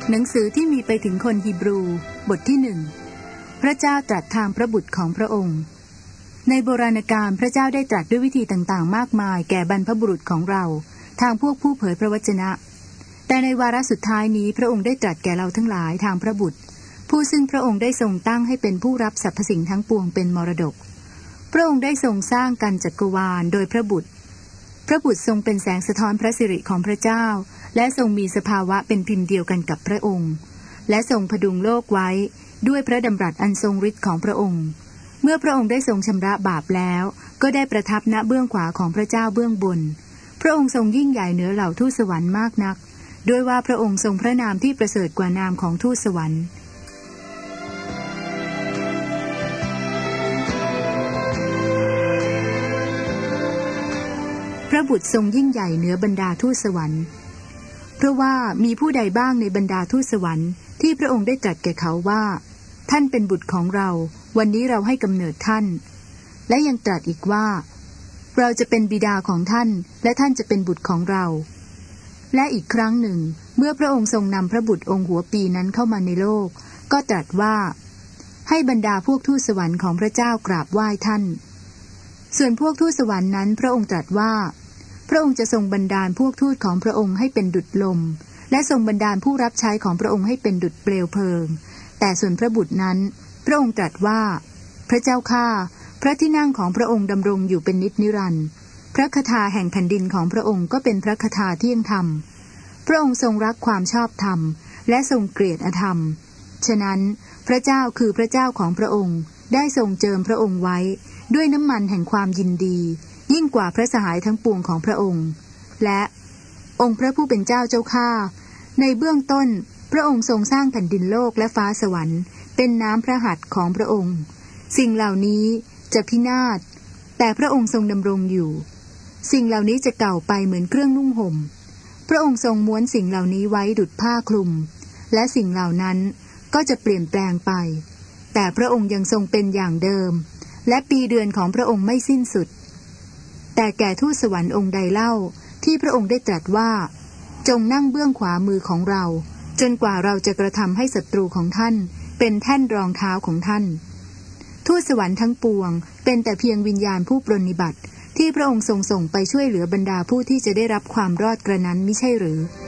หนังสือที่มีไปถึงคนฮีบรูบทที่1พระเจ้าตรัสทางพระบุตรของพระองค์ในโบราณกาลพระเจ้าได้ตรัสด้วยวิธีต่างๆมากมายแก่บรรพบุรุษของเราทางพวกผู้เผยพระวจนะแต่ในวาระสุดท้ายนี้พระองค์ได้ตรัสแก่เราทั้งหลายทางพระบุตรผู้ซึ่งพระองค์ได้ทรงตั้งให้เป็นผู้รับสรรพสิ่งทั้งปวงเป็นมรดกพระองค์ได้ทรงสร้างกันจักรวาลโดยพระบุตรทรงเป็นแสงสะท้อนพระสิริของพระเจ้าและทรงมีสภาวะเป็นพิมพ์เดียวกันกับพระองค์และทรงพดุงโลกไว้ด้วยพระดำรัสอันทรงฤทธิ์ของพระองค์เมื่อพระองค์ได้ทรงชำระบาปแล้วก็ได้ประทับณเบื้องขวาของพระเจ้าเบื้องบนพระองค์ทรงยิ่งใหญ่เหนือเหล่าทูตสวรรค์มากนักด้วยว่าพระองค์ทรงพระนามที่ประเสริฐกว่านามของทูตสวรรค์พระบุตรทรงยิ่งใหญ่เหนือบรรดาทูตสวรรค์เพราะว่ามีผู้ใดบ้างในบรรดาทูตสวรรค์ที่พระองค์ได้ตรัสแก่เขาว่าท่านเป็นบุตรของเราวันนี้เราให้กำเนิดท่านและยังตรัสอีกว่าเราจะเป็นบิดาของท่านและท่านจะเป็นบุตรของเราและอีกครั้งหนึ่งเมื่อพระองค์ทรงนำพระบุตรองค์หัวปีนั้นเข้ามาในโลกก็ตรัสว่าให้บรรดาพวกทูตสวรรค์ของพระเจ้ากราบไหว้ท่านส่วนพวกทูตสวรรค์นั้นพระองค์ตรัสว่าพระองค์จะทรงบันดาลพวกทูตของพระองค์ให้เป็นดุจลมและทรงบันดาลผู้รับใช้ของพระองค์ให้เป็นดุจเปลวเพลิงแต่ส่วนพระบุตรนั้นพระองค์ตรัสว่าพระเจ้าข้าพระที่นั่งของพระองค์ดำรงอยู่เป็นนิจนิรันดร์พระคทาแห่งแผ่นดินของพระองค์ก็เป็นพระคทาเที่ยงธรรมพระองค์ทรงรักความชอบธรรมและทรงเกลียดอธรรมฉะนั้นพระเจ้าคือพระเจ้าของพระองค์ได้ทรงเจิมพระองค์ไว้ด้วยน้ำมันแห่งความยินดียิ่งกว่าพระสหายทั้งปวงของพระองค์และองค์พระผู้เป็นเจ้าเจ้าข้าในเบื้องต้นพระองค์ทรงสร้างแผ่นดินโลกและฟ้าสวรรค์เป็นน้ำพระหัตถ์ของพระองค์สิ่งเหล่านี้จะพินาศแต่พระองค์ทรงดำรงอยู่สิ่งเหล่านี้จะเก่าไปเหมือนเครื่องนุ่งห่มพระองค์ทรงม้วนสิ่งเหล่านี้ไว้ดุจผ้าคลุมและสิ่งเหล่านั้นก็จะเปลี่ยนแปลงไปแต่พระองค์ยังทรงเป็นอย่างเดิมและปีเดือนของพระองค์ไม่สิ้นสุดแต่แก่ทูตสวรรค์องค์ใดเล่าที่พระองค์ได้ตรัสว่าจงนั่งเบื้องขวามือของเราจนกว่าเราจะกระทำให้ศัตรูของท่านเป็นแท่นรองเท้าของท่านทูตสวรรค์ทั้งปวงเป็นแต่เพียงวิญญาณผู้ปรนนิบัติที่พระองค์ทรงส่งไปช่วยเหลือบรรดาผู้ที่จะได้รับความรอดกระนั้นมิใช่หรือ